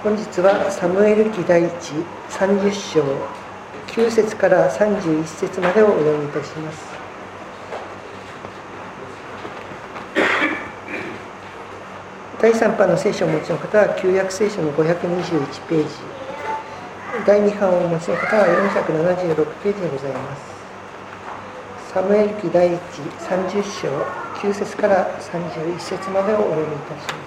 本日はサムエル記第一30章9節から31節までをお読みいたします。第3版の聖書をお持ちの方は旧約聖書の521ページ、第2版をお持ちの方は476ページでございます。サムエル記第一30章9節から31節までをお読みいたします。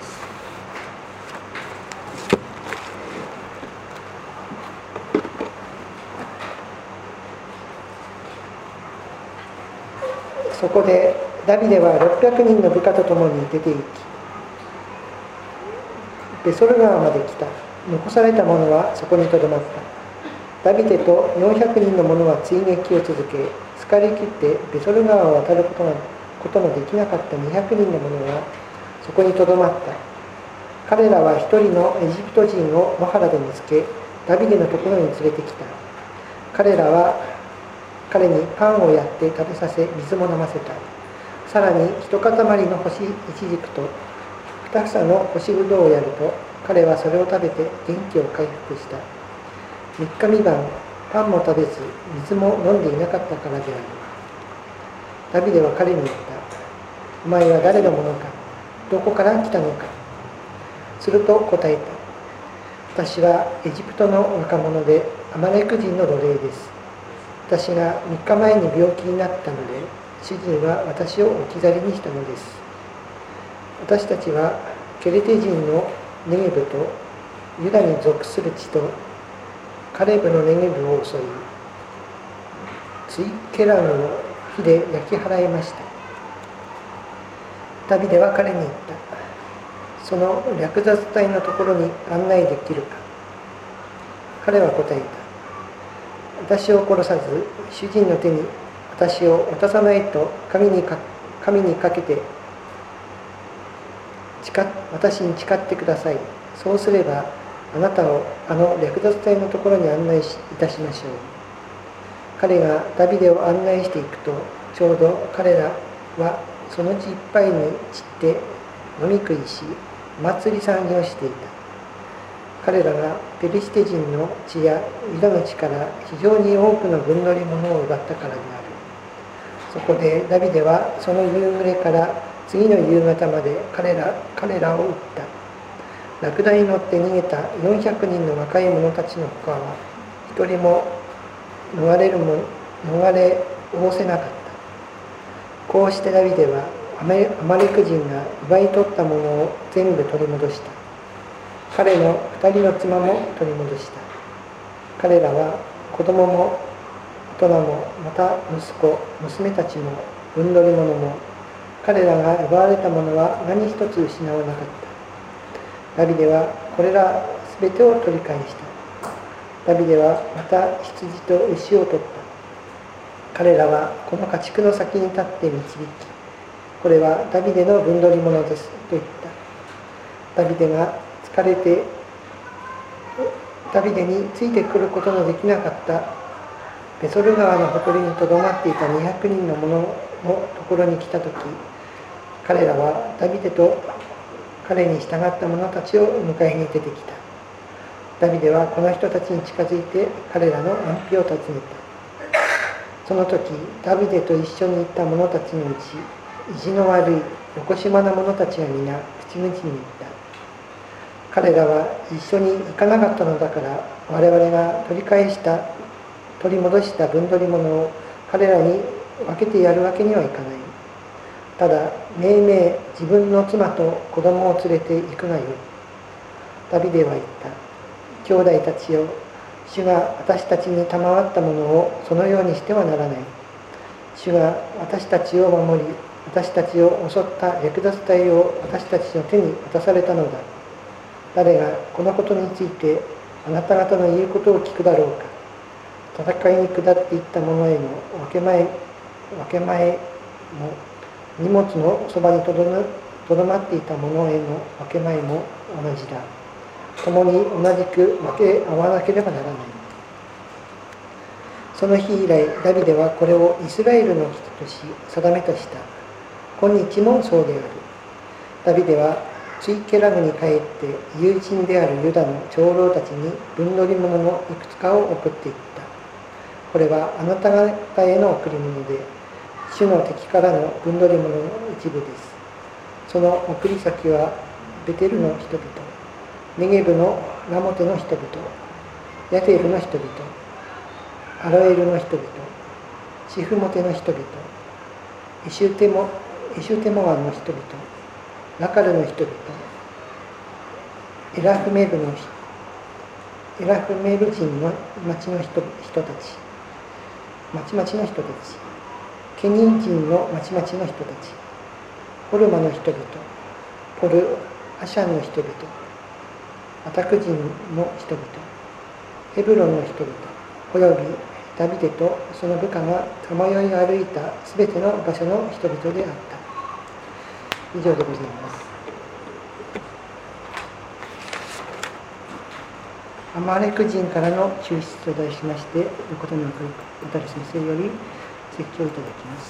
そこでダビデは600人の部下と共に出て行き、ベソル川まで来た。残された者はそこにとどまった。ダビデと400人の者は追撃を続け、疲れ切ってベソル川を渡ることのできなかった200人の者はそこにとどまった。彼らは一人のエジプト人を野原で見つけ、ダビデのところに連れてきた。彼らは彼にパンをやって食べさせ、水も飲ませた。さらに一塊の干しイチジクと2房の干しぶどうをやると、彼はそれを食べて元気を回復した。3日3晩パンも食べず水も飲んでいなかったからである。ダビデは彼に言った。お前は誰のものか、どこから来たのか。すると答えた。私はエジプトの若者でアマレク人の奴隷です。私が3日前に病気になったので、主人は私を置き去りにしたのです。私たちはケレテ人のネゲブとユダに属する地とカレブのネゲブを襲い、ツイケラムを火で焼き払いました。ダビデは彼に言った。その略奪隊のところに案内できるか。彼は答えた。私を殺さず、主人の手に私を渡さないと神にかけて私に誓ってください。そうすればあなたをあの略奪隊のところに案内いたしましょう。彼がダビデを案内していくと、ちょうど彼らはその地いっぱいに散って飲み食いし、祭り騒ぎをしていた。彼らがペリシテ人の地やユダの地から非常に多くの分取り物を奪ったからである。そこでダビデはその夕暮れから次の夕方まで彼らを撃った。ラクダに乗って逃げた400人の若い者たちの他は一人も逃れおせなかった。こうしてダビデはアマレク人が奪い取ったものを全部取り戻した。彼の2人の妻も取り戻した。彼らは子供も大人も、また息子、娘たちも分取り物も、彼らが奪われたものは何一つ失わなかった。ダビデはこれらすべてを取り返した。ダビデはまた羊と牛を取った。彼らはこの家畜の先に立って導き、これはダビデの分取り物ですと言った。ダビデが疲れてダビデについてくることのできなかったベソル川のほとりにとどまっていた200人の者のところに来たとき、彼らはダビデと彼に従った者たちを迎えに出てきた。ダビデはこの人たちに近づいて彼らの安否を尋ねた。その時ダビデと一緒に行った者たちのうち、意地の悪いよこしまな者たちが皆口々に言った。彼らは一緒に行かなかったのだから、我々が取り戻した分取り物を彼らに分けてやるわけにはいかない。ただめいめい自分の妻と子供を連れて行くがよい。ダビデは言った。兄弟たちよ、主が私たちに賜ったものをそのようにしてはならない。主が私たちを守り、私たちを襲った略奪隊を私たちの手に渡されたのだ。誰がこのことについてあなた方の言うことを聞くだろうか。戦いに下っていった者への分け前も、荷物のそばにとどまっていた者への分け前も同じだ。共に同じく分け合わなければならない。その日以来、ダビデはこれをイスラエルの掟とし定めとした。今日もそうである。ダビデはツイケラグに帰って友人であるユダの長老たちに分取り物のいくつかを送っていった。これはあなた方への贈り物で、主の敵からの分取り物の一部です。その送り先はベテルの人々、ネゲブのラモテの人々、ヤテルの人々、アロエルの人々、シフモテの人々、エシュテモワンの人々、ラカルの人々、エラフメル人の町の人たち、ケニン人の町々の人たち、ホルマの人々、ポルアシャンの人々、アタク人の人々、ヘブロンの人々、およびダビデとその部下がさまよい歩いたすべての場所の人々であった。以上でございます。アマレク人からの救出と題しまして、横田の渡先生より説教いただきます。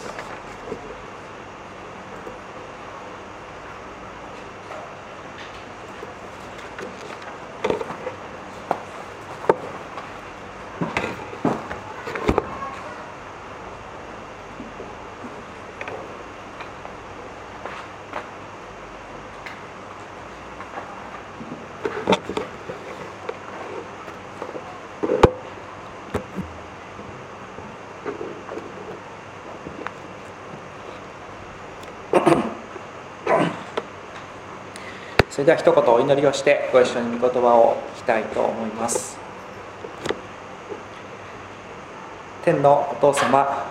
それでは一言お祈りをしてご一緒に御言葉を聞きたいと思います。天のお父様、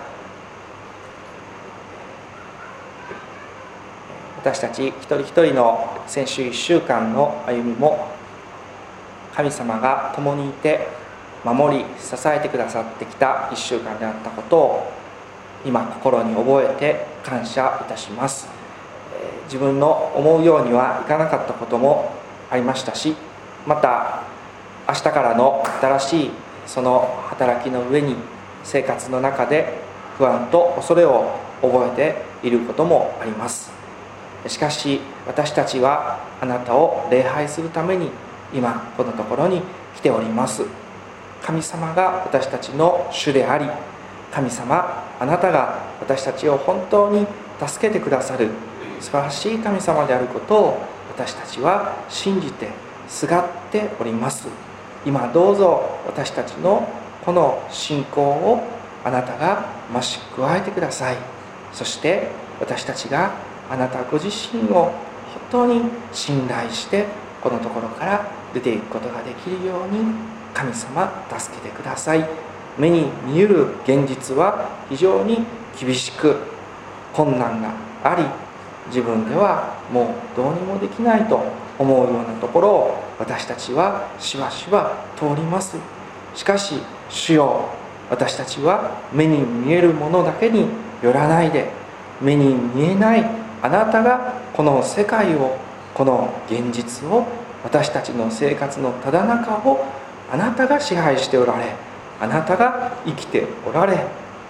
私たち一人一人の先週1週間の歩みも神様が共にいて守り支えてくださってきた1週間であったことを今心に覚えて感謝いたします。自分の思うようにはいかなかったこともありましたし、また明日からの新しいその働きの上に生活の中で不安と恐れを覚えていることもあります。しかし私たちはあなたを礼拝するために今このところに来ております。神様が私たちの主であり、神様あなたが私たちを本当に助けてくださる素晴らしい神様であることを私たちは信じてすがっております。今どうぞ私たちのこの信仰をあなたが増し加えてください。そして私たちがあなたご自身を本当に信頼してこのところから出ていくことができるように神様助けてください。目に見える現実は非常に厳しく困難があり、自分ではもうどうにもできないと思うようなところを私たちはしばしば通ります。しかし主よ、私たちは目に見えるものだけによらないで、目に見えないあなたがこの世界を、この現実を、私たちの生活のただ中をあなたが支配しておられ、あなたが生きておられ、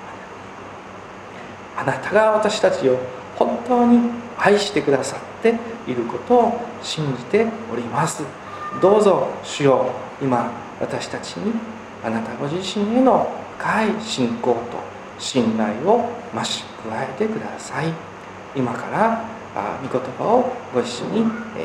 あなたが私たちを本当に愛してくださっていることを信じております。どうぞ主よ、今私たちにあなたご自身への深い信仰と信頼を増し加えてください。今から御言葉をご一緒に、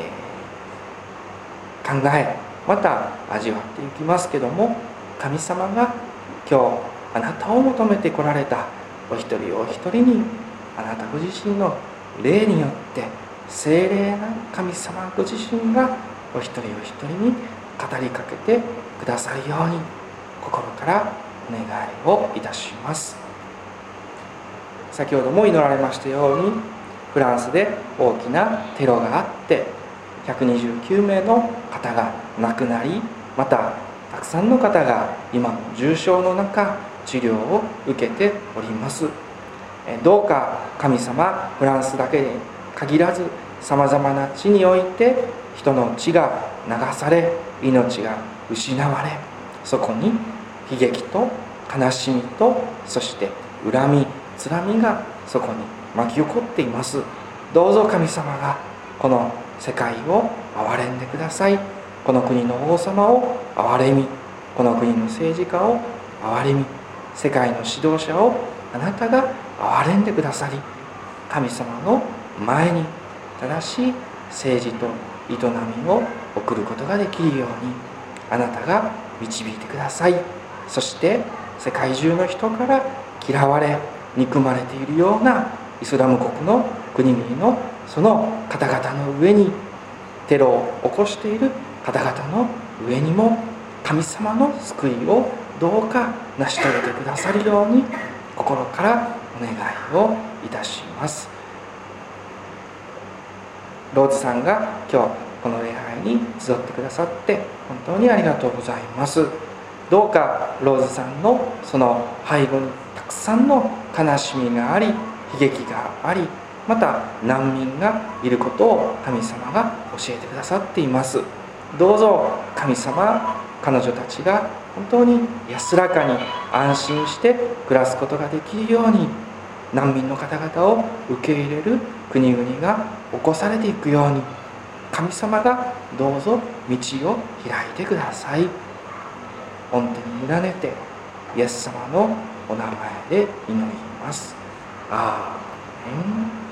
考え、また味わっていきますけども、神様が今日あなたを求めてこられたお一人お一人に、あなたご自身の霊によって聖霊な神様ご自身がお一人お一人に語りかけてくださるように心からお願いをいたします。先ほども祈られましたように、フランスで大きなテロがあって129名の方が亡くなり、またたくさんの方が今も重症の中治療を受けております。どうか神様、フランスだけに限らずさまざまな地において人の血が流され、命が失われ、そこに悲劇と悲しみと、そして恨みつらみがそこに巻き起こっています。どうぞ神様がこの世界を憐れんでください。この国の王様を憐れみ、この国の政治家を憐れみ、世界の指導者をあなたが憐れんでくださり、神様の前に正しい政治と営みを送ることができるようにあなたが導いてください。そして世界中の人から嫌われ憎まれているようなイスラム国の国々のその方々の上に、テロを起こしている方々の上にも神様の救いをどうか成し遂げてくださるように心からお願いをいたします。ローズさんが今日この礼拝に集ってくださって本当にありがとうございます。どうかローズさんのその背後にたくさんの悲しみがあり、悲劇があり、また難民がいることを神様が教えてくださっています。どうぞ神様、彼女たちが本当に安らかに安心して暮らすことができるように、難民の方々を受け入れる国々が起こされていくように、神様がどうぞ道を開いてください。御手に委ねてイエス様のお名前で祈ります。アーメン。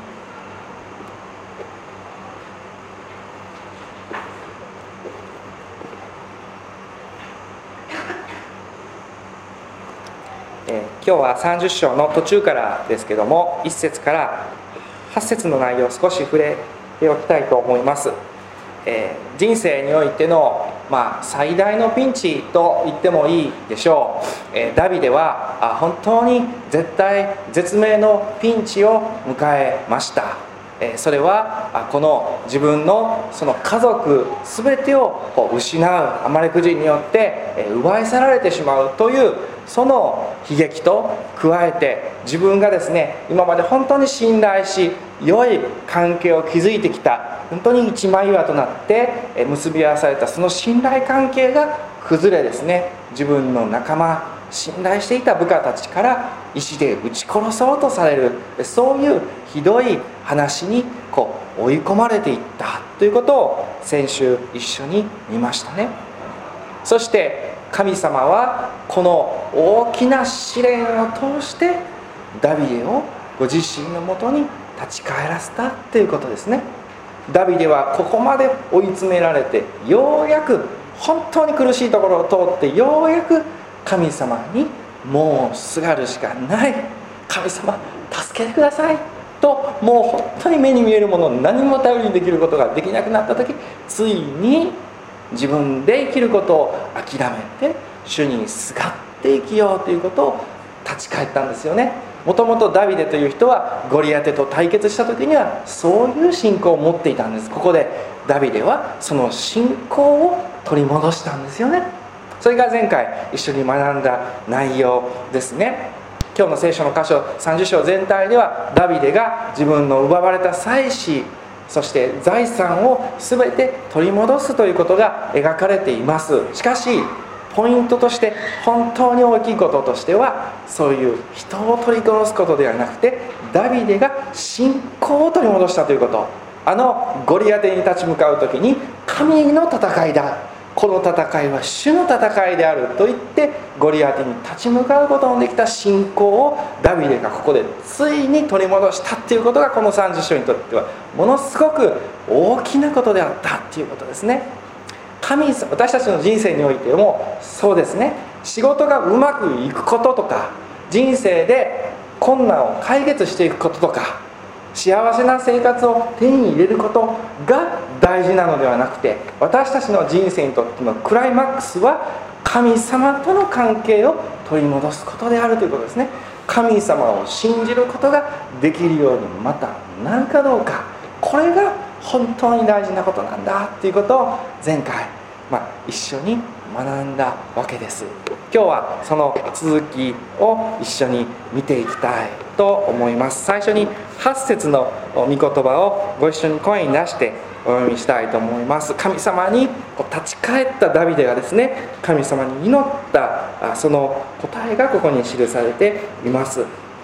今日は30章の途中からですけども、1節から8節の内容を少し触れておきたいと思います。人生においての、最大のピンチと言ってもいいでしょう。ダビデは本当に絶命のピンチを迎えました。それはこの自分のその家族全てを失うアマレク人によって奪い去られてしまうというその悲劇と加えて、自分がですね、今まで本当に信頼し良い関係を築いてきた、本当に一枚岩となって結び合わされたその信頼関係が崩れですね、自分の仲間、信頼していた部下たちから石で撃ち殺そうとされる、そういうひどい話に追い込まれていったということを先週一緒に見ましたね。そして神様はこの大きな試練を通してダビデをご自身のもとに立ち返らせたということですね。ダビデはここまで追い詰められて、ようやく本当に苦しいところを通ってようやく神様にもうすがるしかない、神様助けてくださいと、もう本当に目に見えるもの何も頼りにできることができなくなった時、ついに自分で生きることを諦めて主にすがって生きようということを立ち返ったんですよね。もともとダビデという人はゴリアテと対決した時にはそういう信仰を持っていたんです。ここでダビデはその信仰を取り戻したんですよね。それが前回一緒に学んだ内容ですね。今日の聖書の箇所30章全体ではダビデが自分の奪われた妻子、そして財産を全て取り戻すということが描かれています。しかしポイントとして本当に大きいこととしては、そういう人を取り殺すことではなくて、ダビデが信仰を取り戻したということ。ゴリアテに立ち向かう時に神の戦いだ、この戦いは主の戦いであると言ってゴリアテに立ち向かうことのできた信仰をダビデがここでついに取り戻したっていうことが、この30章にとってはものすごく大きなことであったっていうことですね。私たちの人生においてもそうですね。仕事がうまくいくこととか、人生で困難を解決していくこととか、幸せな生活を手に入れることが大事なのではなくて、私たちの人生にとってのクライマックスは神様との関係を取り戻すことであるということですね。神様を信じることができるようにまたなるかどうか、これが本当に大事なことなんだということを前回、一緒に学んだわけです。今日はその続きを一緒に見ていきたいと思います。最初に8節の御言葉をご一緒に声に出してお読みしたいと思います。神様に立ち返ったダビデがですね、神様に祈ったその答えがここに記されています。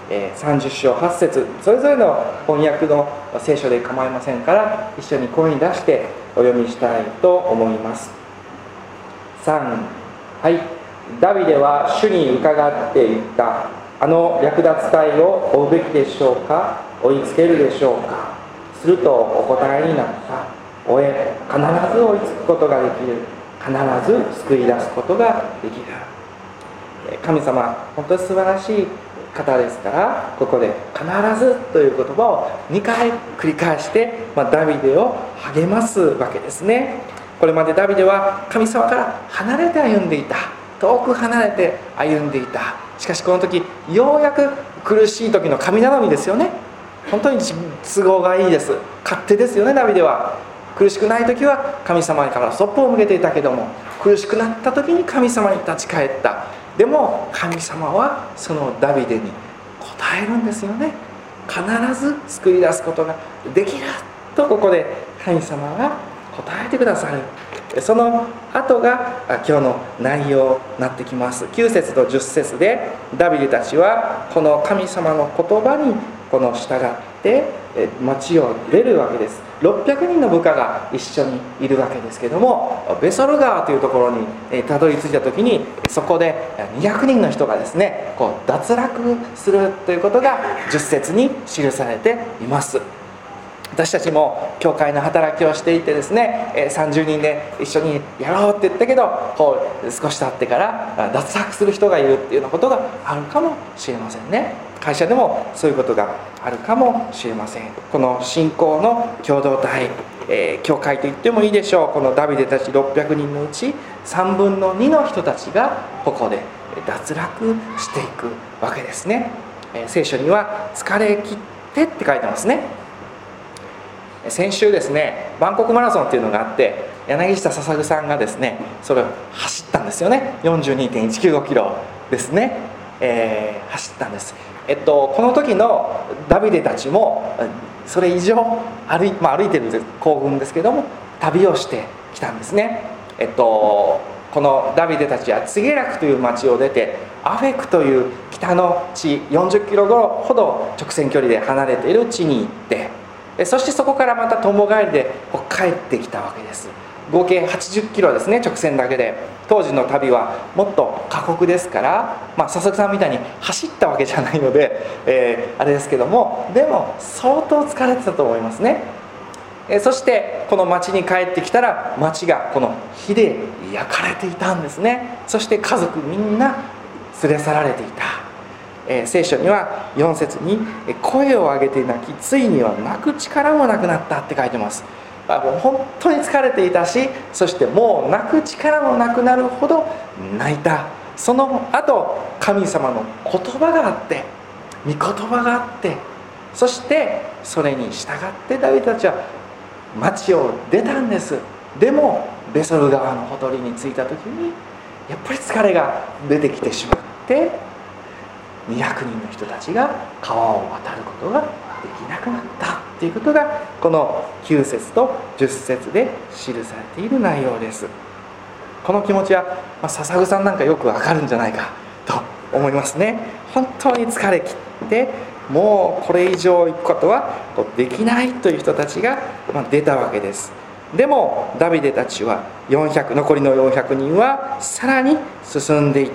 30章8節それぞれの翻訳の聖書で構いませんから一緒に声に出してお読みしたいと思います。3、はい。ダビデは主に伺って言った。あの略奪隊を追うべきでしょうか、追いつけるでしょうか。するとお答えになった。追え、必ず追いつくことができる。必ず救い出すことができる。神様、本当に素晴らしい方ですから、ここで必ずという言葉を2回繰り返して、ダビデを励ますわけですね。これまでダビデは神様から離れて歩んでいた。遠く離れて歩んでいた。しかしこの時ようやく苦しい時の神頼みですよね。本当に都合がいいです。勝手ですよね。ダビデは苦しくない時は神様からそっぽを向けていたけども、苦しくなった時に神様に立ち返った。でも神様はそのダビデに答えるんですよね。必ず救い出すことができるとここで神様が答えてくださる。その後が今日の内容になってきます。9節と10節でダビデたちはこの神様の言葉に従って町を出るわけです。600人の部下が一緒にいるわけですけども、ベソル川というところにたどり着いた時にそこで200人の人がですね脱落するということが10節に記されています。私たちも教会の働きをしていてですね、30人で一緒にやろうって言ったけど少し経ってから脱落する人がいるっていうようなことがあるかもしれませんね。会社でもそういうことがあるかもしれません。この信仰の共同体、教会と言ってもいいでしょう。このダビデたち600人のうち3分の2の人たちがここで脱落していくわけですね。聖書には疲れ切ってって書いてますね。先週ですね、バンコクマラソンっていうのがあって、柳下笹具さんがですねそれを走ったんですよね。 42.195 キロですね、走ったんです。この時のダビデたちもそれ以上歩いてる興奮ですけども旅をしてきたんですね。このダビデたちはツゲラクという町を出てアフェクという北の地40キロほど直線距離で離れている地に行って、そしてそこからまた友帰りで帰ってきたわけです。合計80キロですね、直線だけで。当時の旅はもっと過酷ですから、佐々木さんみたいに走ったわけじゃないので、あれですけども、でも相当疲れてたと思いますね。そしてこの町に帰ってきたら町がこの火で焼かれていたんですね。そして家族みんな連れ去られていた。聖書には4節に声を上げて泣き、ついには泣く力もなくなったって書いてます。もう本当に疲れていたし、そしてもう泣く力もなくなるほど泣いた。その後神様の言葉があって、御言葉があって、そしてそれに従ってダビデたちは町を出たんです。でもベソル川のほとりに着いた時にやっぱり疲れが出てきてしまって、200人の人たちが川を渡ることができなくなったということがこの9節と10節で記されている内容です。この気持ちは、笹具さんなんかよくわかるんじゃないかと思いますね。本当に疲れ切ってもうこれ以上行くことはできないという人たちが出たわけです。でもダビデたちは残りの400人はさらに進んでいった。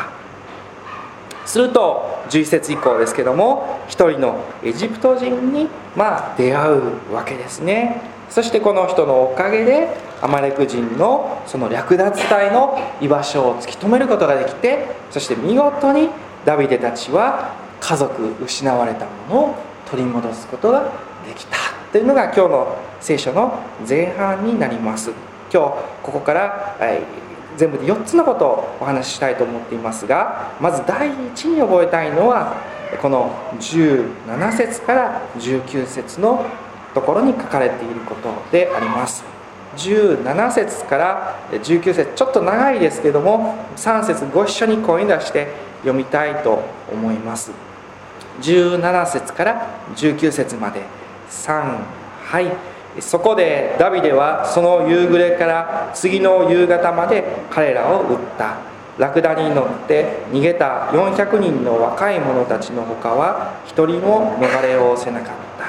すると11節以降ですけども、一人のエジプト人に出会うわけですね。そしてこの人のおかげでアマレク人のその略奪隊の居場所を突き止めることができて、そして見事にダビデたちは家族失われたものを取り戻すことができたというのが今日の聖書の前半になります。今日ここから全部で4つのことをお話ししたいと思っていますが、まず第一に覚えたいのはこの17節から19節のところに書かれていることであります。17節から19節、ちょっと長いですけども3節ご一緒に声に出して読みたいと思います。17節から19節まで。3、はい。そこでダビデはその夕暮れから次の夕方まで彼らを撃った。 ラクダに乗って逃げた400人の若い者たちのほかは一人も逃れおせなかった。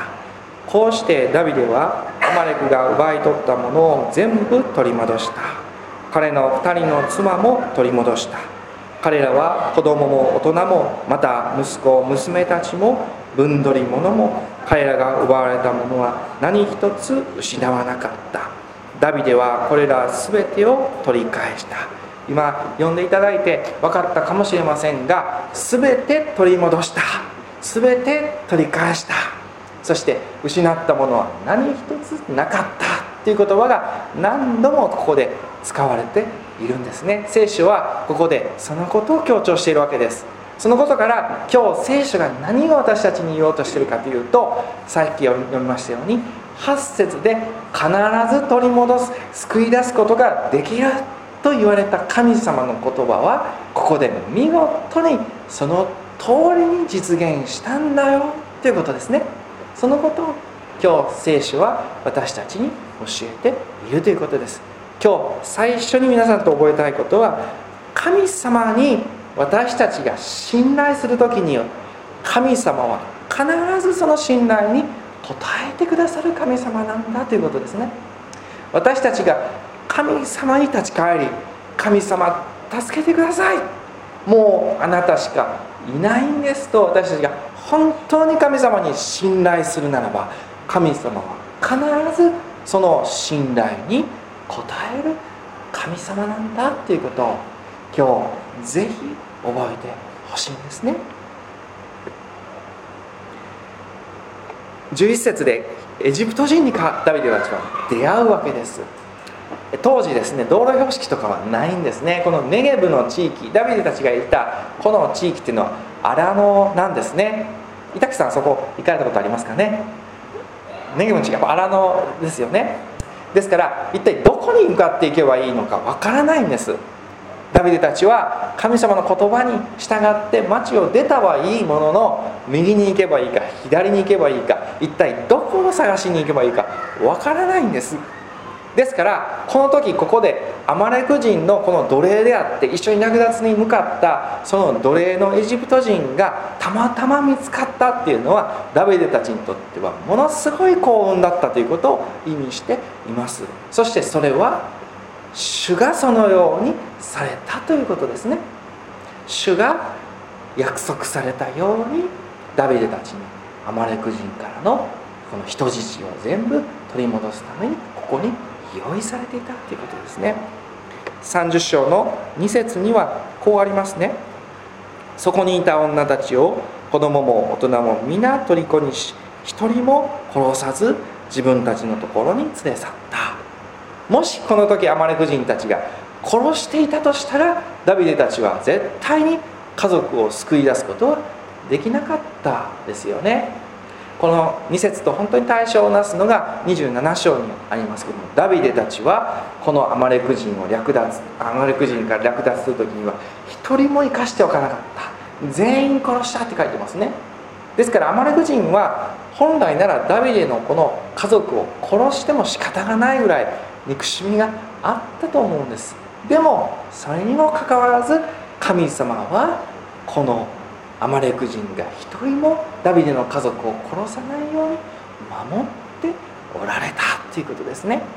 こうしてダビデはアマレクが奪い取ったものを全部取り戻した。彼の2人の妻も取り戻した。彼らは子供も大人も、また息子娘たちも分取り物も、彼らが奪われたものは何一つ失わなかった。ダビデはこれら全てを取り返した。今読んでいただいて分かったかもしれませんが、全て取り戻した、全て取り返した。そして失ったものは何一つなかったという言葉が何度もここで使われているんですね。聖書はここでそのことを強調しているわけです。そのことから今日聖書が何を私たちに言おうとしているかというと、さっき読みましたように8節で必ず取り戻す、救い出すことができると言われた神様の言葉は、ここで見事にその通りに実現したんだよということですね。そのことを今日聖書は私たちに教えているということです。今日最初に皆さんと覚えたいことは、神様に私たちが信頼するときに神様は必ずその信頼に応えてくださる神様なんだということですね。私たちが神様に立ち返り、神様助けてください、もうあなたしかいないんですと私たちが本当に神様に信頼するならば、神様は必ずその信頼に応える神様なんだということを今日ぜひ覚えてほしいんですね。11節でエジプト人にダビデたちは出会うわけです。当時ですね、道路標識とかはないんですね。このネゲブの地域、ダビデたちがいたこの地域っていうのは荒野なんですね。板木さんそこ行かれたことありますかね。ネゲブの地域は荒野ですよね。ですから一体どこに向かっていけばいいのかわからないんです。ダビデたちは神様の言葉に従って町を出たはいいものの、右に行けばいいか左に行けばいいか、一体どこを探しに行けばいいかわからないんです。ですからこの時ここでアマレク人のこの奴隷であって一緒に略奪に向かったその奴隷のエジプト人がたまたま見つかったっていうのは、ダビデたちにとってはものすごい幸運だったということを意味しています。そしてそれは主がそのようにされたということですね。主が約束されたようにダビデたちにアマレク人からのこの人質を全部取り戻すためにここに用意されていたということですね。30章の2節にはこうありますね。そこにいた女たちを子供も大人も皆虜にし、一人も殺さず自分たちのところに連れ去った。もしこの時アマレク人たちが殺していたとしたら、ダビデたちは絶対に家族を救い出すことはできなかったですよね。この2節と本当に対照をなすのが27章にありますけども、ダビデたちはこのアマレク人から略奪する時には一人も生かしておかなかった、全員殺したって書いてますね。ですからアマレク人は本来ならダビデのこの家族を殺しても仕方がないぐらい憎しみがあったと思うんです。でもそれにもかかわらず神様はこのアマレク人が一人もダビデの家族を殺さないように守っておられたということですね。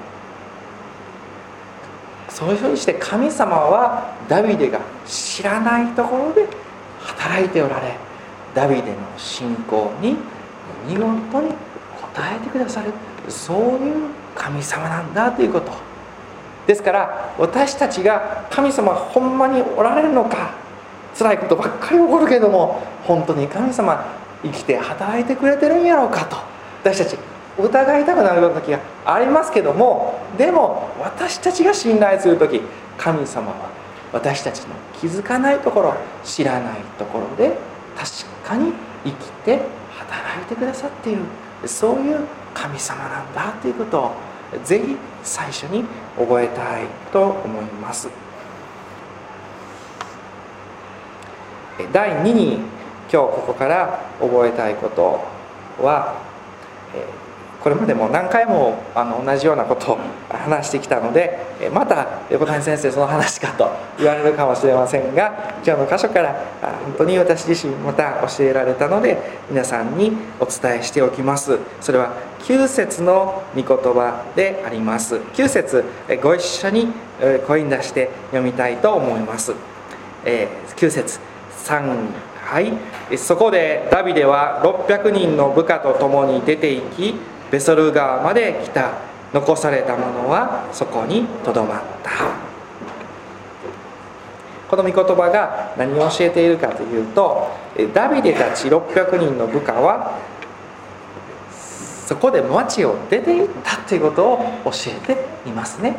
そういうふうにして神様はダビデが知らないところで働いておられ、ダビデの信仰に見事に応えてくださる、そういう神様なんだということですから、私たちが神様はほんまにおられるのか、辛いことばっかり起こるけども本当に神様生きて働いてくれてるんやろうかと私たち疑いたくなるような時がありますけども、でも私たちが信頼する時、神様は私たちの気づかないところ、知らないところで確かに生きて働いてくださっている、そういう神様なんだということをぜひ最初に覚えたいと思います。第2に今日ここから覚えたいことは、 これまでも何回も同じようなことを話してきたので、また横谷先生その話かと言われるかもしれませんが、今日の箇所から本当に私自身また教えられたので皆さんにお伝えしておきます。それは9節の御言葉であります。9節ご一緒に声に出して読みたいと思います。9節3、はい。そこでダビデは600人の部下と共に出て行き、ベソル川まで来た。残された者はそこにとどまった。この御言葉が何を教えているかというと、ダビデたち600人の部下はそこで町を出て行ったということを教えていますね。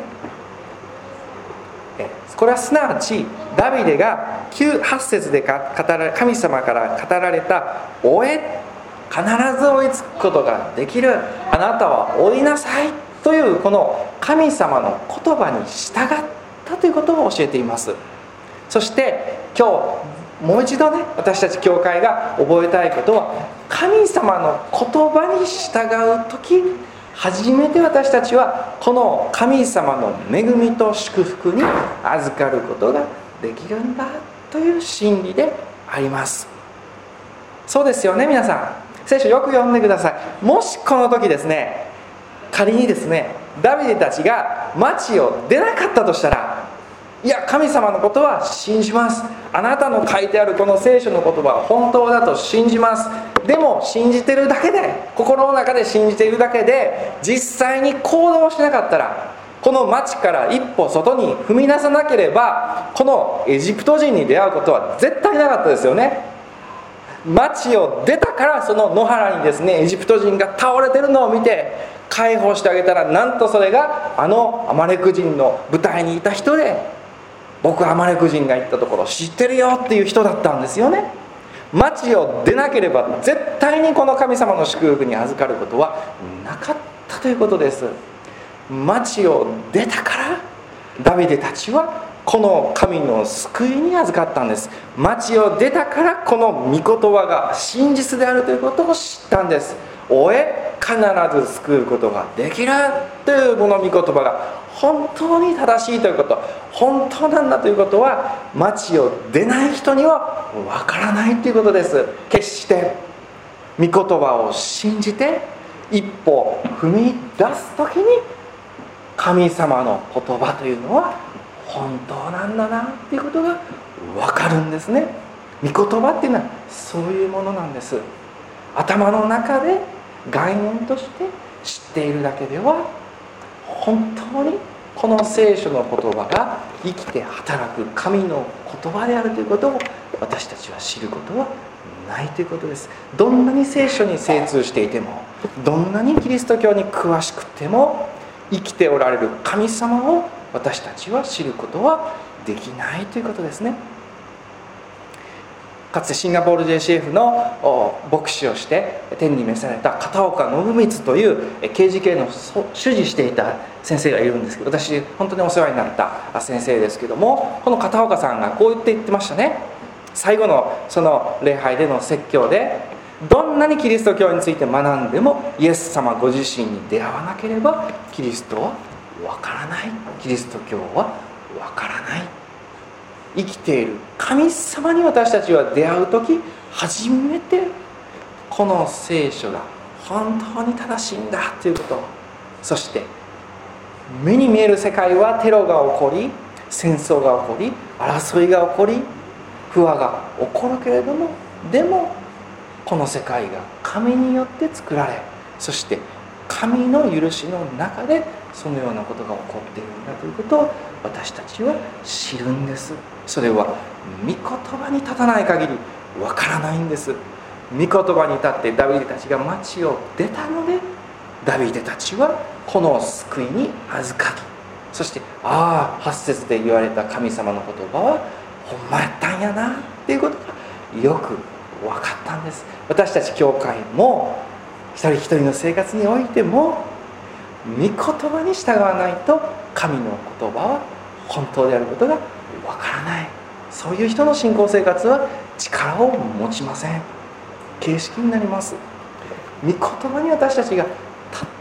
これはすなわちダビデが8節で神様から語られた「追え、必ず追いつくことができる、あなたは追いなさい」というこの神様の言葉に従ったということを教えています。そして今日もう一度ね、私たち教会が覚えたいことは、神様の言葉に従う時初めて私たちはこの神様の恵みと祝福に預かることができるんだという真理であります。そうですよね。皆さん聖書よく読んでください。もしこの時ですね、仮にですねダビデたちが町を出なかったとしたら、いや神様のことは信じます、あなたの書いてあるこの聖書の言葉は本当だと信じます。でも信じてるだけで、心の中で信じているだけで実際に行動しなかったら、この町から一歩外に踏み出さなければこのエジプト人に出会うことは絶対なかったですよね。町を出たからその野原にですねエジプト人が倒れてるのを見て解放してあげたら、なんとそれがアマレク人の部隊にいた人で、僕はアマレク人が行ったところ知ってるよっていう人だったんですよね。町を出なければ絶対にこの神様の祝福に預かることはなかったということです。町を出たからダビデたちはこの神の救いに預かったんです。町を出たからこの御言葉が真実であるということを知ったんです。追え、必ず救うことができるというこの御言葉が本当に正しいということ、本当なんだということは町を出ない人にはわからないということです。決して御言葉を信じて一歩踏み出すときに神様の言葉というのは本当なんだなっていうことが分かるんですね。御言葉っていうのはそういうものなんです。頭の中で概念として知っているだけでは本当にこの聖書の言葉が生きて働く神の言葉であるということを私たちは知ることはないということです。どんなに聖書に精通していても、どんなにキリスト教に詳しくても、生きておられる神様を私たちは知ることはできないということですね。かつてシンガポール JCF の牧師をして天に召された片岡信光という刑事系の主事していた先生がいるんですけど、私本当にお世話になった先生ですけども、この片岡さんがこう言ってましたね。最後のその礼拝での説教で、どんなにキリスト教について学んでもイエス様ご自身に出会わなければキリストはわからない、キリスト教はわからない。生きている神様に私たちは出会うとき初めてこの聖書が本当に正しいんだということ、そして目に見える世界はテロが起こり、戦争が起こり、争いが起こり、不和が起こるけれども、でもこの世界が神によって作られ、そして神の許しの中でそのようなことが起こっているんだということを私たちは知るんです。それは御言葉に立たない限りわからないんです。御言葉に立ってダビデたちが町を出たので、ダビデたちはこの救いに預かり、そして8節で言われた神様の言葉はほんまやったんやなっていうことがよく分かったんです。私たち教会も一人一人の生活においても御言葉に従わないと神の言葉は本当であることがわからない。そういう人の信仰生活は力を持ちません。形式になります。御言葉に私たちが立っ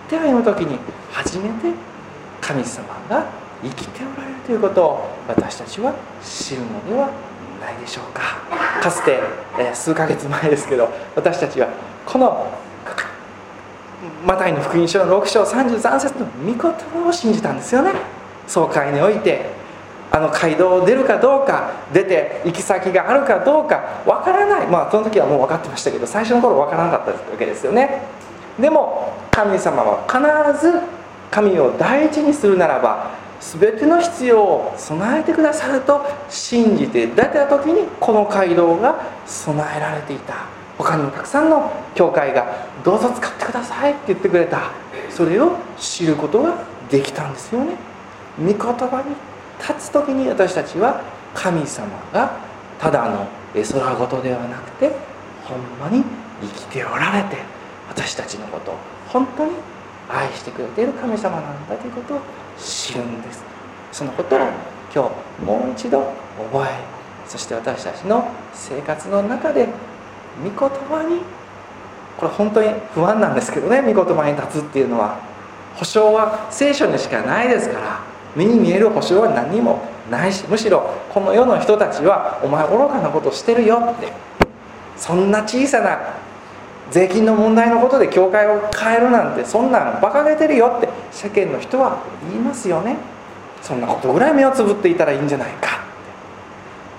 って歩む時に初めて神様が生きておられるということを私たちは知るのではないでしょうか。かつて、数ヶ月前ですけど、私たちはこのマタイの福音書の6章33節の御言葉を信じたんですよね。総会においてあの街道を出るかどうか、出て行き先があるかどうかわからない、その時はもう分かってましたけど、最初の頃分からなかったわけですよね。でも神様は必ず神を第一にするならば全ての必要を備えてくださると信じて出た時に、この街道が備えられていた。他にもたくさんの教会がどうぞ使ってくださいって言ってくれた。それを知ることができたんですよね。御言葉に立つ時に私たちは神様がただの絵空事ではなくて、ほんまに生きておられて私たちのことを本当に愛してくれている神様なんだということを知るんです。そのことを今日もう一度覚え、そして私たちの生活の中で御言葉に、これ本当に不安なんですけどね、御言葉に立つっていうのは保証は聖書にしかないですから、目に見える保証は何もないし、むしろこの世の人たちはお前愚かなことしてるよって、そんな小さな税金の問題のことで教会を変えるなんて、そんなん馬鹿げてるよって世間の人は言いますよね。そんなことぐらい目をつぶっていたらいいんじゃないかって、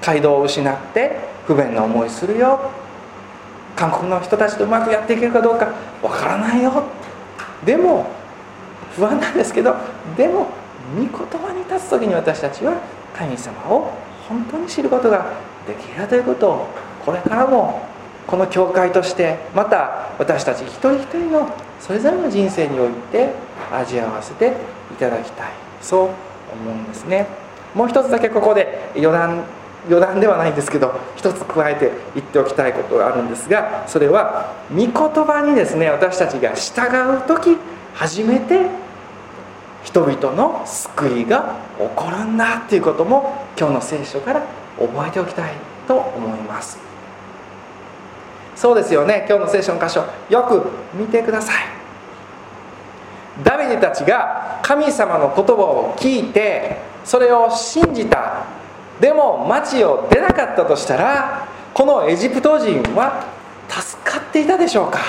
街道を失って不便な思いするよ、韓国の人たちとうまくやっていけるかどうかわからないよって、でも不安なんですけど、でも御言葉に立つ時に私たちは神様を本当に知ることができるということを、これからもこの教会として、また私たち一人一人のそれぞれの人生において味わわせていただきたい、そう思うんですね。もう一つだけここで余談ではないんですけど、一つ加えて言っておきたいことがあるんですが、それは御言葉にですね、私たちが従う時初めて人々の救いが起こるんだということも、今日の聖書から覚えておきたいと思います。そうですよね。今日の聖書の箇所よく見てください。ダビデたちが神様の言葉を聞いてそれを信じた。でも町を出なかったとしたら、このエジプト人は助かっていたでしょうか。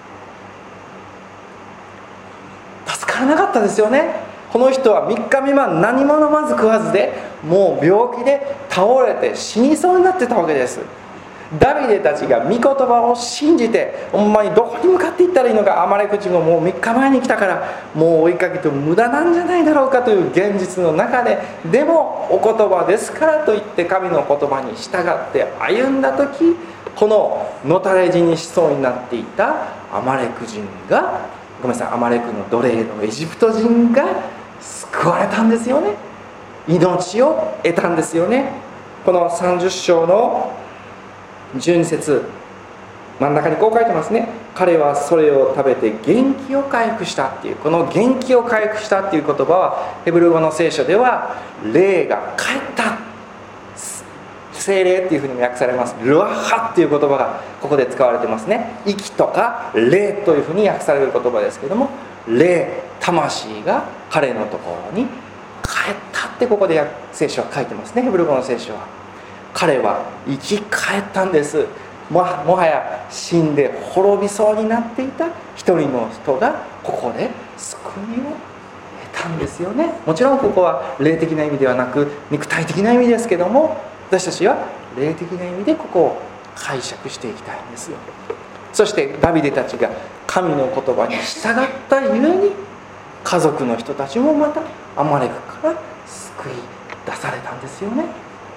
助からなかったですよね。この人は3日未満何も飲まず食わずで、もう病気で倒れて死にそうになってたわけです。ダビデたちが御言葉を信じて、ほんまにどこに向かっていったらいいのか、アマレク人がもう3日前に来たからもう追いかけても無駄なんじゃないだろうかという現実の中で、でもお言葉ですからといって神の言葉に従って歩んだ時、こののたれ死にしそうになっていたアマレク人が、ごめんなさい、アマレクの奴隷のエジプト人が救われたんですよね。命を得たんですよね。この30章の12節、真ん中にこう書いてますね。彼はそれを食べて元気を回復したっていう、この元気を回復したっていう言葉はヘブル語の聖書では霊が帰った、聖霊っていうふうにも訳されます。ルアハっていう言葉がここで使われてますね。息とか霊というふうに訳される言葉ですけども、霊、魂が彼のところに帰ったってここで聖書は書いてますね。ヘブル語の聖書は彼は生き返ったんです。もはや死んで滅びそうになっていた一人の人がここで救いを得たんですよね。もちろんここは霊的な意味ではなく肉体的な意味ですけども、私たちは霊的な意味でここを解釈していきたいんですよ。そしてダビデたちが神の言葉に従ったゆえに、家族の人たちもまたアマレクから救い出されたんですよね。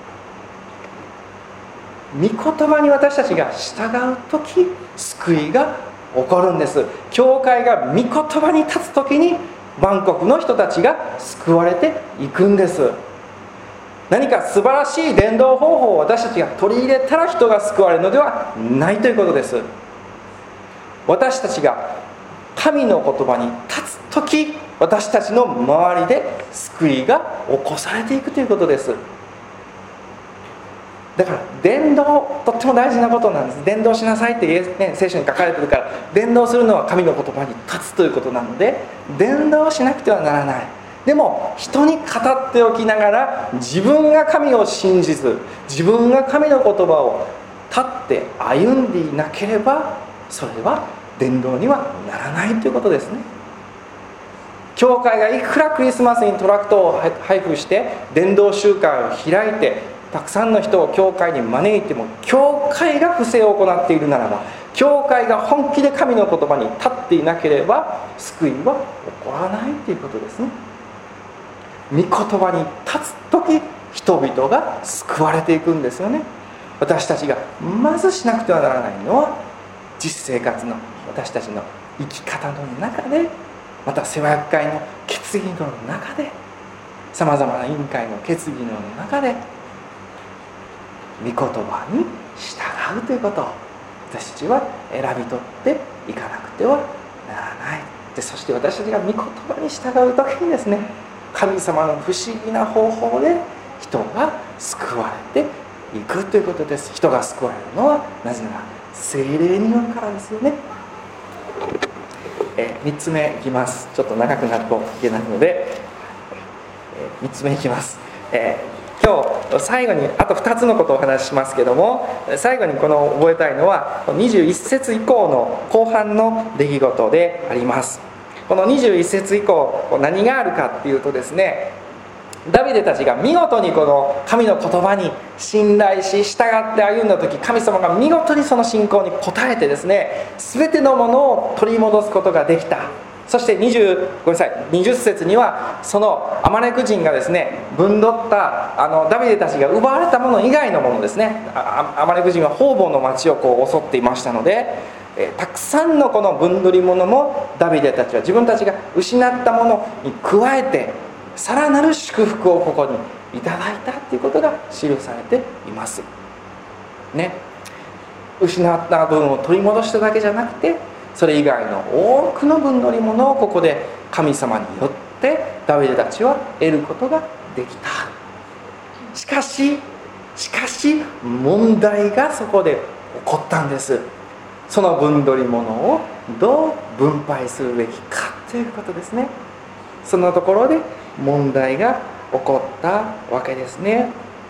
御言葉に私たちが従うとき、救いが起こるんです。教会が御言葉に立つときに、万国の人たちが救われていくんです。何か素晴らしい伝道方法を私たちが取り入れたら人が救われるのではないということです。私たちが神の言葉に立つとき、私たちの周りで救いが起こされていくということです。 だから伝道、とっても大事なことなんです。伝道しなさいって、聖書に書かれてるから、伝道するのは神の言葉に立つということなので、伝道しなくてはならない。でも人に語っておきながら、自分が神を信じず、自分が神の言葉を立って歩んでいなければ、それは伝道にはならないということですね。教会がいくらクリスマスにトラクトを配布して伝道集会を開いてたくさんの人を教会に招いても、教会が不正を行っているならば、教会が本気で神の言葉に立っていなければ、救いは起こらないということですね。御言葉に立つ時、人々が救われていくんですよね。私たちがまずしなくてはならないのは、実生活の私たちの生き方の中で、また世話役会の決議の中で、さまざまな委員会の決議の中で、御言葉に従うということを私たちは選び取っていかなくてはならない。で、そして私たちが御言葉に従う時にですね、神様の不思議な方法で人が救われていくということです。人が救われるのはなぜなら聖霊によるからですよね。3つ目いきます。ちょっと長くなるといけないので、3つ目いきます。今日最後にあと2つのことをお話ししますけども、最後に覚えたいのは21節以降の後半の出来事であります。この21節以降何があるかっていうとですね、ダビデたちが見事にこの神の言葉に信頼し従って歩んだ時、神様が見事にその信仰に応えてですね、全てのものを取り戻すことができた。そして20節には、そのアマレク人がですね分取ったダビデたちが奪われたもの以外のものですね、アマレク人は方々の町を襲っていましたので、たくさんのこの分取り物もダビデたちは自分たちが失ったものに加えて、さらなる祝福をここにいただいたということが記されていますね。失った分を取り戻しただけじゃなくて、それ以外の多くの分取り物をここで神様によってダビデたちは得ることができた。しかし問題がそこで起こったんです。その分取り物をどう分配するべきかということですね。そのところで問題が起こったわけですね。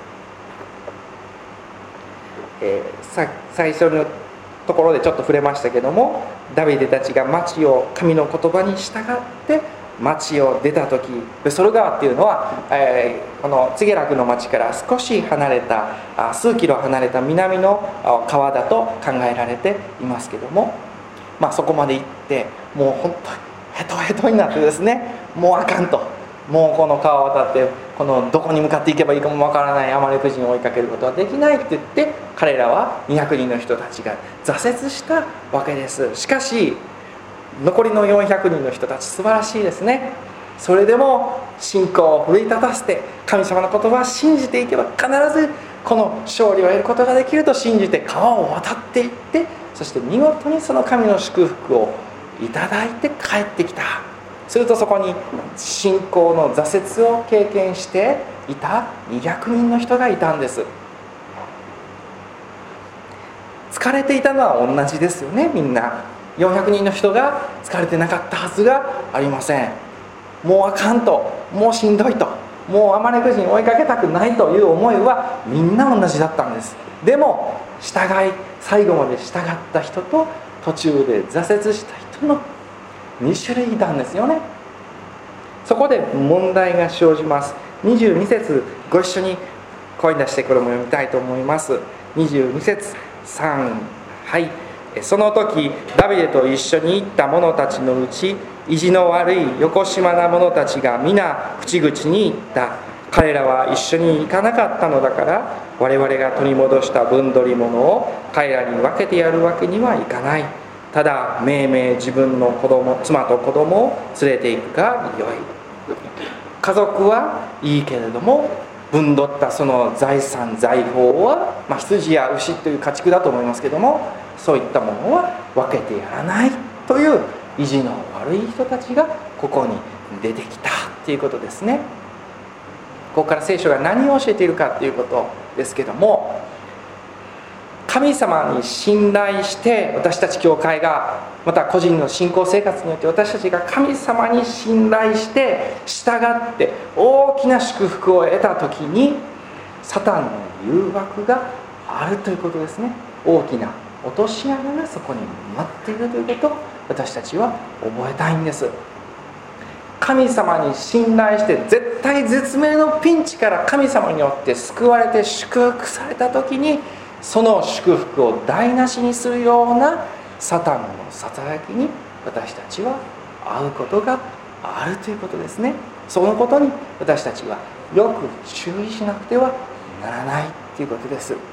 最初のところでちょっと触れましたけども、ダビデたちが町を神の言葉に従って町を出た時、ベソル川っていうのは、このツゲラクの町から少し離れた数キロ離れた南の川だと考えられていますけども、そこまで行ってもう本当にヘトヘトになってですね、もうあかんと、もうこの川を渡ってどこに向かっていけばいいかもわからないアマレク人を追いかけることはできないって言って、彼らは200人の人たちが挫折したわけです。しかし残りの400人の人たち、素晴らしいですね。それでも信仰を奮い立たせて神様の言葉を信じていけば、必ずこの勝利を得ることができると信じて川を渡っていって、そして見事にその神の祝福をいただいて帰ってきた。するとそこに信仰の挫折を経験していた200人の人がいたんです。疲れていたのは同じですよね。みんな400人の人が疲れてなかったはずがありません。もうあかんと、もうしんどいと、もうアマレク人を追いかけたくないという思いはみんな同じだったんです。でも最後まで従った人と途中で挫折した人の2種類いたんですよね。そこで問題が生じます。22節ご一緒に声に出してこれも読みたいと思います。22節3、はい。その時ダビデと一緒に行った者たちのうち、意地の悪いよこしまな者たちが皆口々に言った。彼らは一緒に行かなかったのだから、我々が取り戻した分取り物を彼らに分けてやるわけにはいかない。ただめいめい自分の妻と子供を連れて行くがよい。家族はいいけれども、分取ったその財産財宝は、羊や牛という家畜だと思いますけども、そういったものは分けてやらないという意地の悪い人たちがここに出てきたということですね。ここから聖書が何を教えているかということですけども、 神様に信頼して、私たち教会が、また個人の信仰生活によって私たちが神様に信頼して従って大きな祝福を得た時に、サタンの誘惑があるということですね。大きな落とし穴がそこに待っているということを私たちは覚えたいんです。神様に信頼して絶対絶命のピンチから神様によって救われて祝福された時に、その祝福を台無しにするようなサタンのささやきに私たちは会うことがあるということですね。そのことに私たちはよく注意しなくてはならないということですね。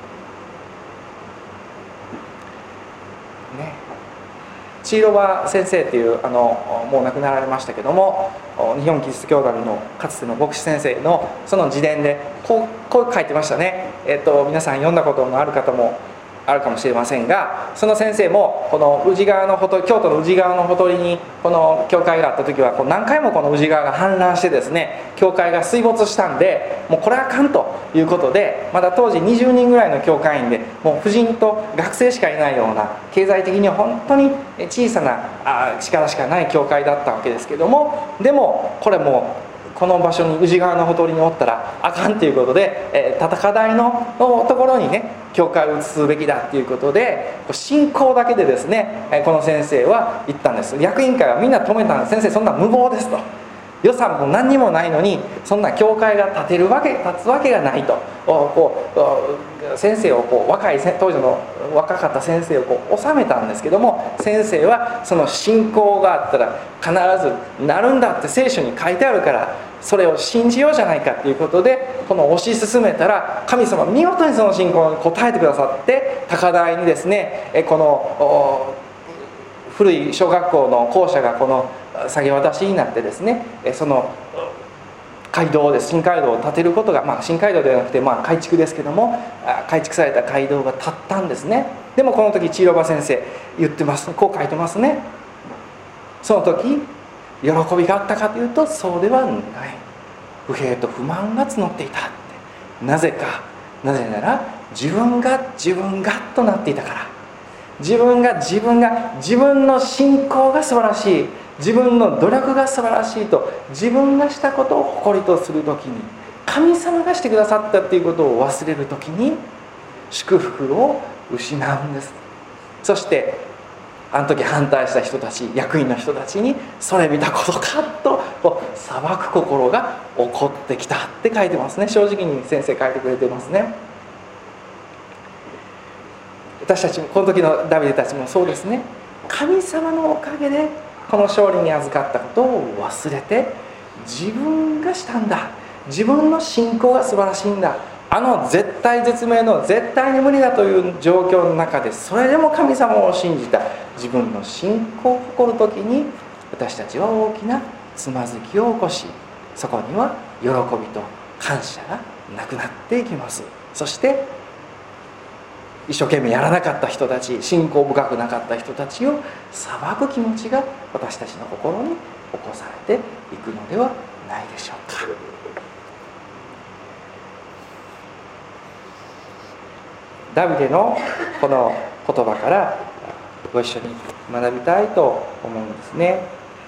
チーロバ先生っていうもう亡くなられましたけども、日本キリスト教団のかつての牧師先生のその自伝でこう書いてましたね。皆さん読んだことのある方もあるかもしれませんが、その先生もこの宇治川のほとり、京都の宇治川のほとりにこの教会があった時は、何回もこの宇治川が氾濫してですね、教会が水没したんで、もうこれはあかんということで、まだ当時20人ぐらいの教会員で、もう婦人と学生しかいないような、経済的には本当に小さな力しかない教会だったわけですけども、でもこれもこの場所に宇治川のほとりにおったらあかんということで、高台のところにね教会を移すべきだということで、信仰だけでですね、この先生は言ったんです。役員会はみんな止めたんです。先生そんな無謀ですと、予算も何にもないのにそんな教会が立つわけがないと、先生を当時の若かった先生を収めたんですけども、先生はその信仰があったら必ずなるんだって聖書に書いてあるから、それを信じようじゃないかということで、この推し進めたら神様見事にその信仰に応えてくださって、高台にですねこの古い小学校の校舎がこの下げ渡しになってですね、その街道です、新街道を建てることが、新街道ではなくて改築ですけども、改築された街道が建ったんですね。でもこの時チーロバ先生言ってます、こう書いてますね。その時喜びがあったかというとそうではない、不平と不満が募っていたって。なぜか、なぜなら自分がとなっていたから。自分の信仰が素晴らしい、自分の努力が素晴らしいと自分がしたことを誇りとするときに、神様がしてくださったということを忘れるときに祝福を失うんです。そしてあの時反対した人たち、役員の人たちにそれ見たことかと裁く心が起こってきたって書いてますね。正直に先生書いてくれてますね。私たちもこの時のダビデたちもそうですね。神様のおかげでこの勝利に預かったことを忘れて、自分がしたんだ、自分の信仰が素晴らしいんだ、絶対絶命の絶対に無理だという状況の中で、それでも神様を信じた自分の信仰を誇る時に、私たちは大きなつまずきを起こし、そこには喜びと感謝がなくなっていきます。そして一生懸命やらなかった人たち、信仰深くなかった人たちを裁く気持ちが私たちの心に起こされていくのではないでしょうか。ダビデのこの言葉からご一緒に学びたいと思うんですね。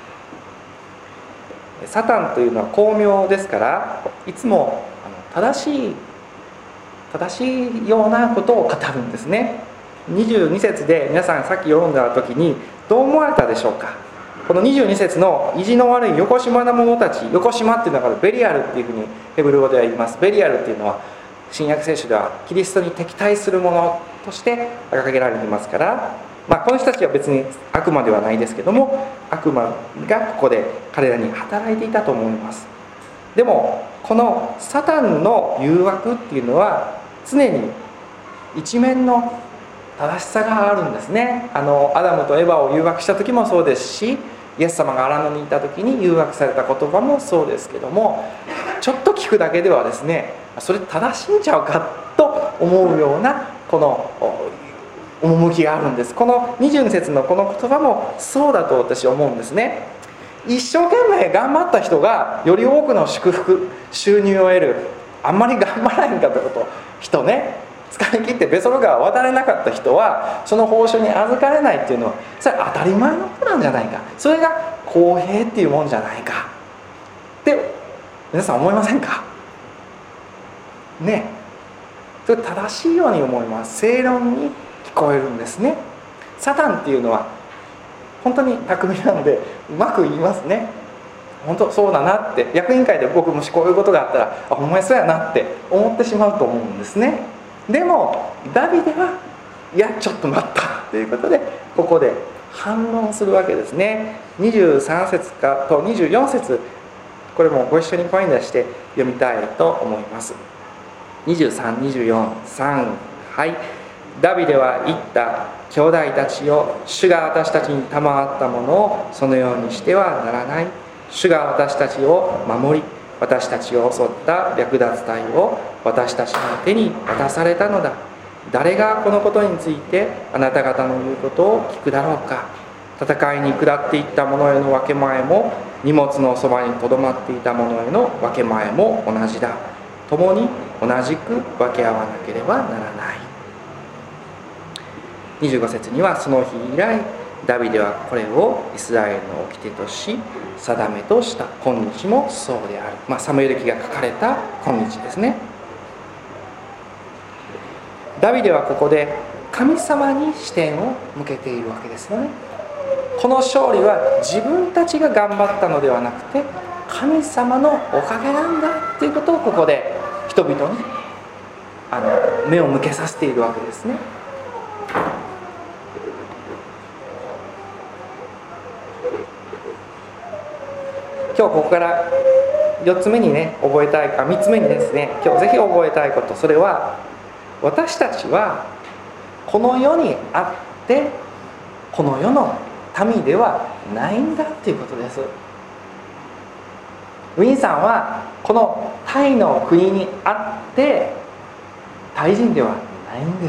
サタンというのは巧妙ですから、いつも正しいようなことを語るんですね。22節で皆さんさっき読んだ時にどう思われたでしょうか。この22節の意地の悪い横島な者たち、横島っていうのはベリアルっていうふうにヘブル語では言います。ベリアルっていうのは新約聖書ではキリストに敵対するものとして掲げられていますから、この人たちは別に悪魔ではないですけども、悪魔がここで彼らに働いていたと思います。でもこのサタンの誘惑っていうのは常に一面の正しさがあるんですね。アダムとエバを誘惑した時もそうですし、イエス様が荒野にいた時に誘惑された言葉もそうですけども、ちょっと聞くだけではですね、それ正しいんちゃうかと思うようなこの趣があるんです。この22節のこの言葉もそうだと私は思うんですね。一生懸命頑張った人がより多くの祝福、収入を得る、あんまり頑張らへんかった人ね、 疲れ切ってベソル川を渡れなかった人はその報酬に預かれないっていうのは、それは当たり前のことなんじゃないか、それが公平っていうもんじゃないかって皆さん思いませんかね。それ正しいように思います。正論に聞こえるんですね。サタンっていうのは本当に巧みなのでうまく言いますね。本当そうだなって、役員会で僕もしこういうことがあったらほんまにそうやなって思ってしまうと思うんですね。でもダビデはいやちょっと待ったということでここで反論するわけですね。23節かと24節、これもご一緒に声に出して読みたいと思います。23、24、3、はい。ダビデは言った。兄弟たちよ、主が私たちに賜ったものをそのようにしてはならない。主が私たちを守り、私たちを襲った略奪隊を私たちの手に渡されたのだ。誰がこのことについてあなた方の言うことを聞くだろうか。戦いに下っていった者への分け前も、荷物のそばにとどまっていた者への分け前も同じだ。共に同じく分け合わなければならない。25節には、その日以来ダビデはこれをイスラエルの掟とし定めとした。今日もそうである。サムエル記が書かれた今日ですね。ダビデはここで神様に視点を向けているわけですよね。この勝利は自分たちが頑張ったのではなくて神様のおかげなんだっていうことをここで人々に目を向けさせているわけですね。今日ここから4つ目にね覚えたい3つ目にですね、今日ぜひ覚えたいこと、それは私たちはこの世にあってこの世の民ではないんだっていうことです。ウィンさんはこのタイの国にあってタイ人ではないんです。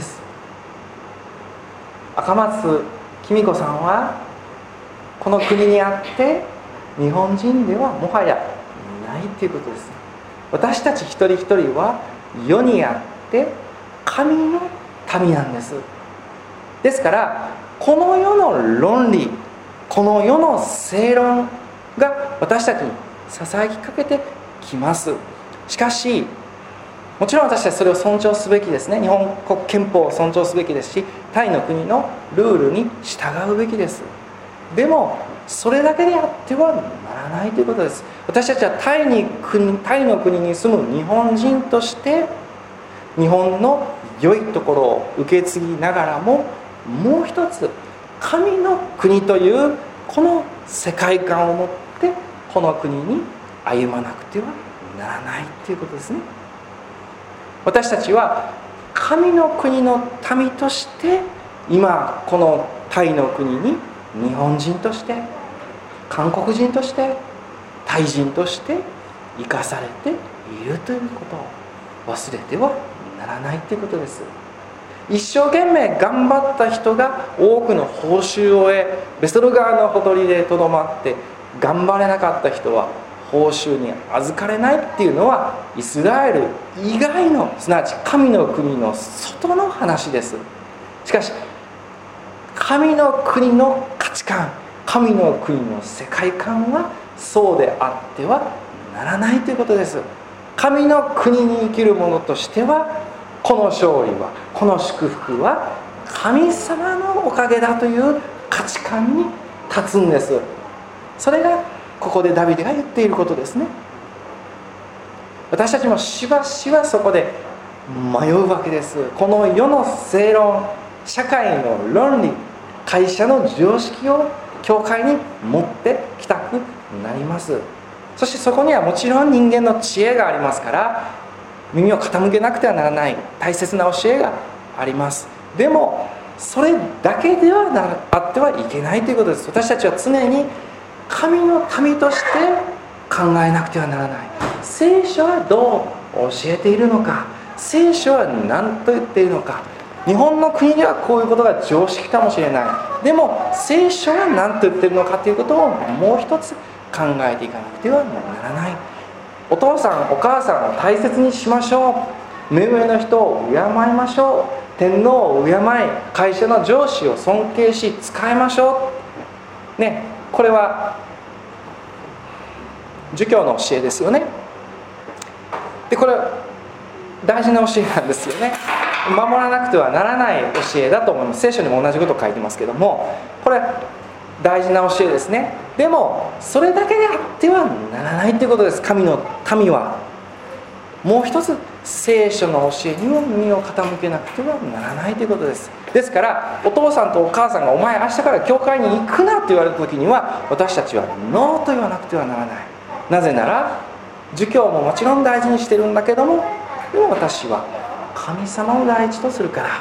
赤松紀美子さんはこの国にあって日本人ではもはやないっていうことです。私たち一人一人は世にあって神の民なんです。ですからこの世の論理、この世の正論が私たちにささやきかけてきます。しかしもちろん私たちそれを尊重すべきですね。日本国憲法を尊重すべきですし、タイの国のルールに従うべきです。でもそれだけであってはならないということです。私たちはタイの国に住む日本人として日本の良いところを受け継ぎながらも、もう一つ神の国というこの世界観を持ってこの国に歩まなくてはならないということですね。私たちは神の国の民として今このタイの国に日本人として韓国人としてタイ人として生かされているということを忘れてはならないということです。一生懸命頑張った人が多くの報酬を得、ベソル川のほとりでとどまって頑張れなかった人は報酬に預かれないっていうのはイスラエル以外の、すなわち神の国の外の話です。しかし神の国の価値観、神の国の世界観はそうであってはならないということです。神の国に生きる者としてはこの勝利は、この祝福は神様のおかげだという価値観に立つんです。それがここでダビデが言っていることですね。私たちもしばしばそこで迷うわけです。この世の正論、社会の論理、会社の常識を教会に持ってきたくなります。そしてそこにはもちろん人間の知恵がありますから耳を傾けなくてはならない大切な教えがあります。でもそれだけではあってはいけないということです。私たちは常に神の民として考えなくてはならない。聖書はどう教えているのか、聖書は何と言っているのか。日本の国ではこういうことが常識かもしれない。でも聖書は何と言っているのかということをもう一つ考えていかなくてはならない。お父さんお母さんを大切にしましょう。 目上の人を敬いましょう、天皇を敬い、会社の上司を尊敬し仕えましょうね。これは儒教の教えですよね。でこれ大事な教えなんですよね。守らなくてはならない教えだと思います。聖書にも同じことを書いてますけども、これ大事な教えですね。でもそれだけであってはならないということです。神の民はもう一つ聖書の教えにも耳を傾けなくてはならないということです。ですからお父さんとお母さんがお前明日から教会に行くなと言われた時には、私たちはノーと言わなくてはならない。なぜなら儒教ももちろん大事にしてるんだけども、でも私は神様を第一とするから。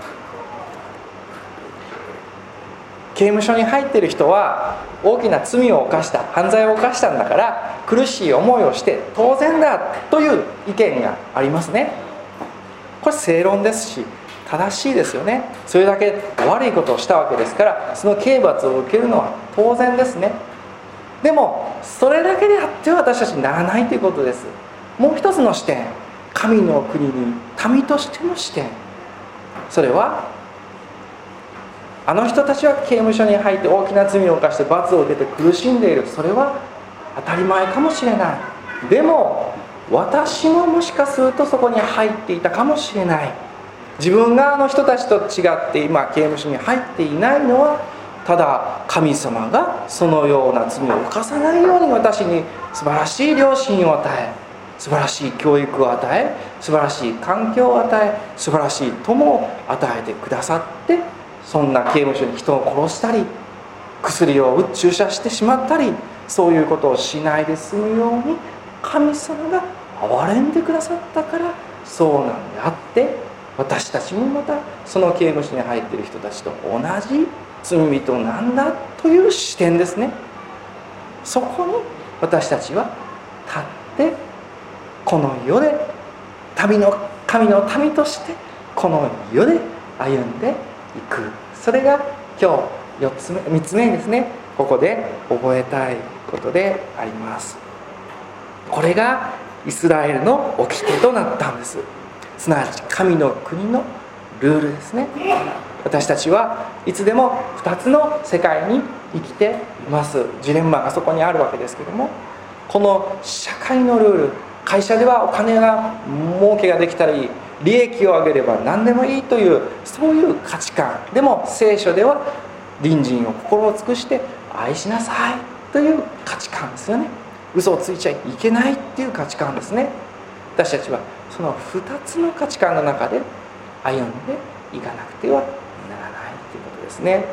刑務所に入っている人は大きな罪を犯した、犯罪を犯したんだから苦しい思いをして当然だという意見がありますね。これ正論ですし正しいですよね。それだけ悪いことをしたわけですから、その刑罰を受けるのは当然ですね。でもそれだけであっては私たちにならないということです。もう一つの視点、神の国に民としての視点、それはあの人たちは刑務所に入って大きな罪を犯して罰を受けて苦しんでいる、それは当たり前かもしれない。でも私ももしかするとそこに入っていたかもしれない。自分があの人たちと違って今刑務所に入っていないのは、ただ神様がそのような罪を犯さないように私に素晴らしい良心を与え、素晴らしい教育を与え、素晴らしい環境を与え、素晴らしい友を与えてくださって、そんな刑務所に人を殺したり薬を注射してしまったり、そういうことをしないで済むように神様が憐れんでくださったからそうなんであって、私たちもまたその刑務所に入っている人たちと同じ罪人なんだという視点ですね。そこに私たちは立ってこの世で神の民としてこの世で歩んでいく。それが今日3つ目にですね、ここで覚えたいことであります。これがイスラエルの掟となったんです。すなわち神の国のルールですね。私たちはいつでも2つの世界に生きています。ジレンマがそこにあるわけですけども、この社会のルール、会社ではお金が儲けができたり利益を上げれば何でもいいという、そういう価値観。でも聖書では隣人を心を尽くして愛しなさいという価値観ですよね。嘘をついちゃいけないっていう価値観ですね。私たちはその2つの価値観の中で歩んでいかなくてはならないということですね。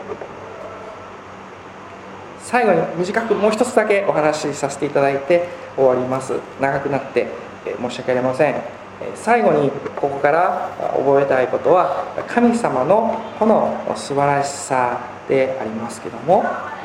最後に短くもう一つだけお話しさせていただいて終わります。長くなって申し訳ありません。最後にここから覚えたいことは神様のこの素晴らしさでありますけども、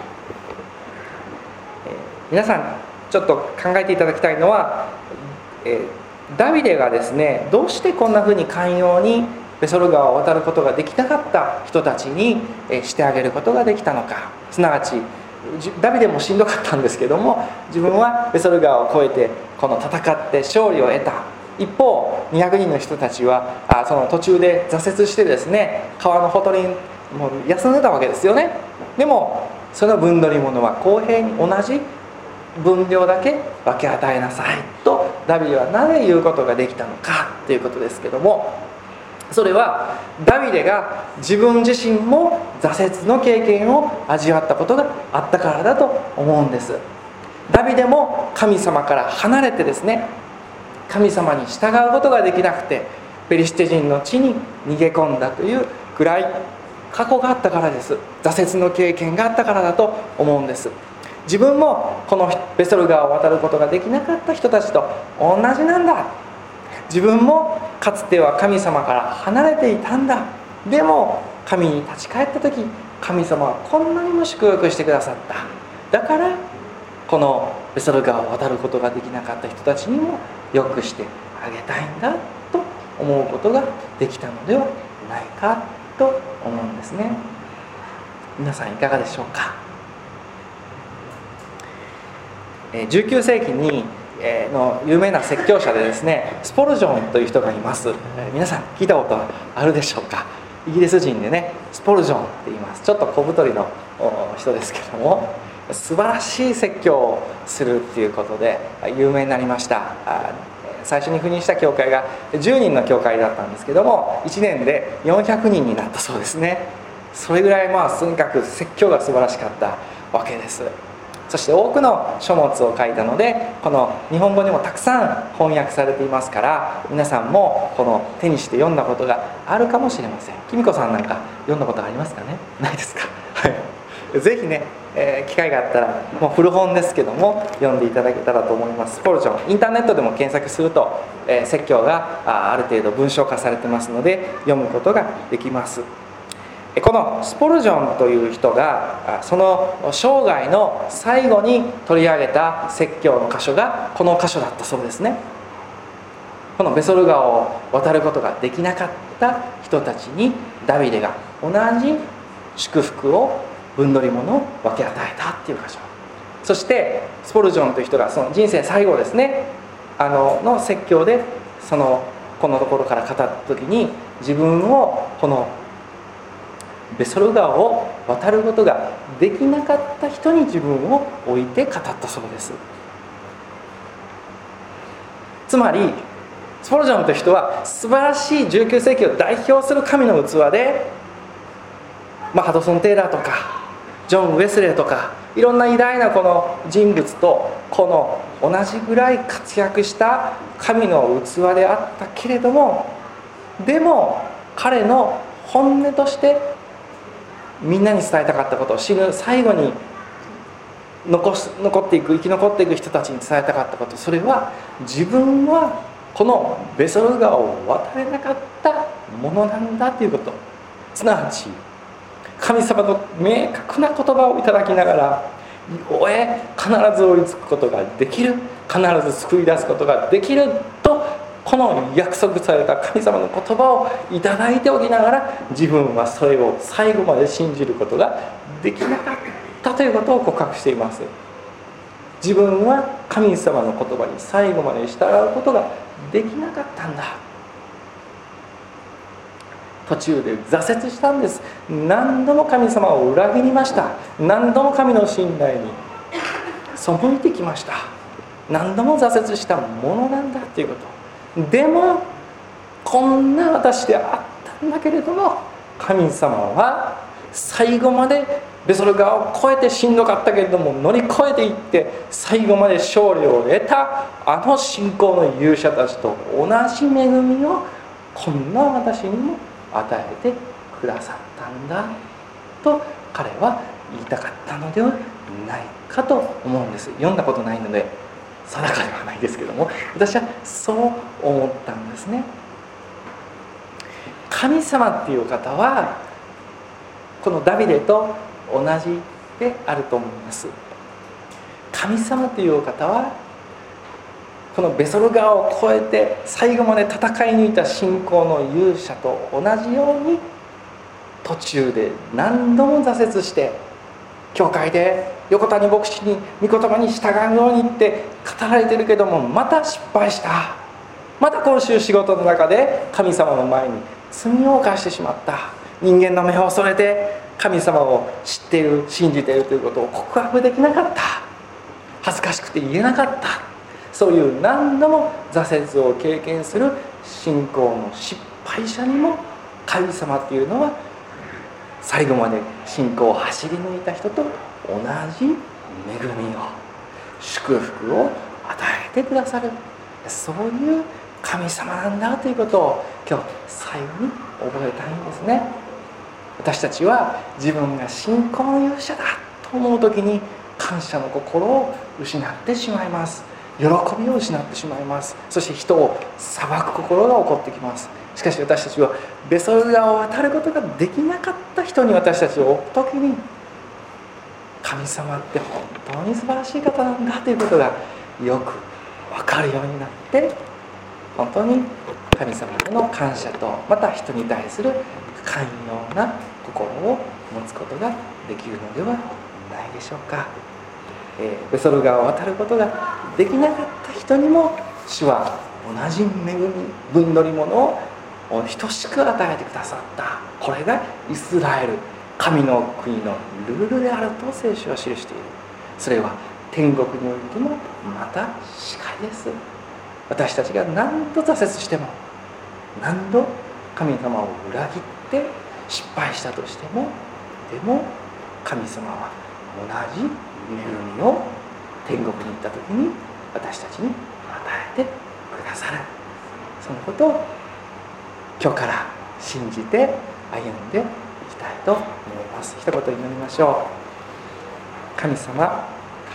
皆さんちょっと考えていただきたいのは、ダビデがですね、どうしてこんなふうに寛容にベソル川を渡ることができなかった人たちにしてあげることができたのか。すなわちダビデもしんどかったんですけども、自分はベソル川を越えてこの戦って勝利を得た。一方200人の人たちはその途中で挫折してですね、川のほとりにもう休んでたわけですよね。でもその分取り物は公平に同じ分量だけ分け与えなさいとダビデはなぜ言うことができたのかということですけども、それはダビデが自分自身も挫折の経験を味わったことがあったからだと思うんです。ダビデも神様から離れてですね、神様に従うことができなくてペリシテ人の地に逃げ込んだというくらい過去があったからです。挫折の経験があったからだと思うんです。自分もこのベソル川を渡ることができなかった人たちと同じなんだ。自分もかつては神様から離れていたんだ。でも神に立ち返った時、神様はこんなにも祝福してくださった。だからこのベソル川を渡ることができなかった人たちにも良くしてあげたいんだと思うことができたのではないかと思うんですね。皆さんいかがでしょうか。19世紀にの有名な説教者でですね、スポルジョンという人がいます。皆さん聞いたことあるでしょうか。イギリス人でね、スポルジョンって言います。ちょっと小太りの人ですけども、素晴らしい説教をするっていうことで有名になりました。最初に赴任した教会が10人の教会だったんですけども、1年で400人になったそうですね。それぐらいとにかく説教が素晴らしかったわけです。そして多くの書物を書いたので、この日本語にもたくさん翻訳されていますから、皆さんもこの手にして読んだことがあるかもしれません。きみこさんなんか読んだことありますかね。ないですか。ぜひね、機会があったら、もう古本ですけども読んでいただけたらと思います。スポルジョン、インターネットでも検索すると、説教がある程度文章化されてますので読むことができます。このスポルジョンという人がその生涯の最後に取り上げた説教の箇所がこの箇所だったそうですね。このベソル川を渡ることができなかった人たちにダビデが同じ祝福を、分取り物を分け与えたっていう箇所。そしてスポルジョンという人がその人生最後ですね、の説教でこのところから語った時に、自分をこのベソル川を渡ることができなかった人に自分を置いて語ったそうです。つまりスポルジョンという人は素晴らしい19世紀を代表する神の器で、ハドソン・テイラーとかジョン・ウェスレーとかいろんな偉大なこの人物とこの同じぐらい活躍した神の器であったけれども、でも彼の本音としてみんなに伝えたかったことを、死ぬ最後に生き残っていく人たちに伝えたかったこと、それは自分はこのベソル川を渡れなかったものなんだということ。すなわち神様の明確な言葉をいただきながら、必ず追いつくことができる、必ず救い出すことができると、この約束された神様の言葉をいただいておきながら、自分はそれを最後まで信じることができなかったということを告白しています。自分は神様の言葉に最後まで従うことができなかったんだ。途中で挫折したんです。何度も神様を裏切りました。何度も神の信頼に背いてきました。何度も挫折したものなんだということ。でもこんな私であったんだけれども、神様は最後までベソル川を越えて、しんどかったけれども乗り越えていって最後まで勝利を得たあの信仰の勇者たちと同じ恵みをこんな私にも与えてくださったんだと彼は言いたかったのではないかと思うんです。読んだことないので定かではないですけども、私はそう思ったんですね。神様っていう方はこのダビデと同じであると思います。神様という方はこのベソル川を越えて最後まで戦い抜いた信仰の勇者と同じように、途中で何度も挫折して教会で横谷牧師に御言葉に従うようにって語られてるけども、また失敗した、また今週仕事の中で神様の前に罪を犯してしまった、人間の目を恐れて神様を知っている、信じているということを告白できなかった、恥ずかしくて言えなかった、そういう何度も挫折を経験する信仰の失敗者にも、神様っていうのは最後まで信仰を走り抜いた人と同じ恵みを、祝福を与えてくださる、そういう神様なんだということを今日最後に覚えたいんですね。私たちは自分が信仰の勇者だと思う時に感謝の心を失ってしまいます。喜びを失ってしまいます。そして人を裁く心が起こってきます。しかし私たちはベソル川を渡ることができなかった人に私たちを置く時に、神様って本当に素晴らしい方なんだということがよく分かるようになって、本当に神様への感謝と、また人に対する寛容な心を持つことができるのではないでしょうか。ベソル川を渡ることができなかった人にも主は同じ恵み分乗り物を等しく与えてくださった。これがイスラエル、神の国のルールであると聖書は記している。それは天国においてもまたしかりです。私たちが何度挫折しても、何度神様を裏切って失敗したとしても、でも神様は同じ恵みを天国に行った時に私たちに与えてくださる。そのことを今日から信じて歩んでいきたいと思います。一言祈りましょう。神様、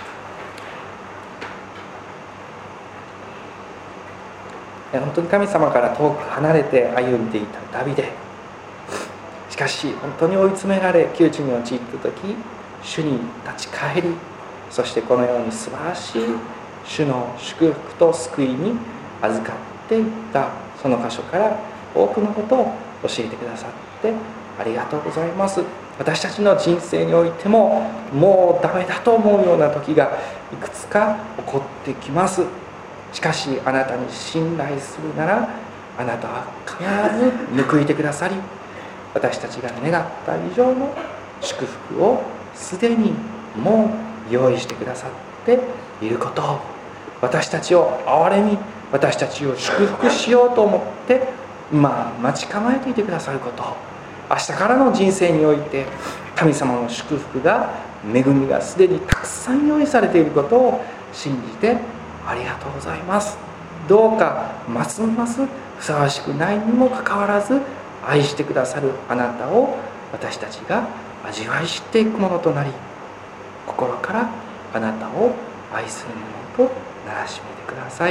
本当に神様から遠く離れて歩んでいたダビデ、しかし本当に追い詰められ窮地に陥った時、主に立ち返り、そしてこのように素晴らしい主の祝福と救いに預かっていった、その箇所から多くのことを教えてくださってありがとうございます。私たちの人生においてももうダメだと思うような時がいくつか起こってきます。しかしあなたに信頼するなら、あなたは必ず報いてくださり、私たちが願った以上の祝福をすでにもう用意してくださっていることを、私たちを憐れみ、私たちを祝福しようと思って今待ち構えていてくださることを、明日からの人生において神様の祝福が、恵みがすでにたくさん用意されていることを信じてありがとうございます。どうかますますふさわしくないにもかかわらず愛してくださるあなたを私たちが味わい知っていくものとなり、心からあなたを愛するものとならしめてください。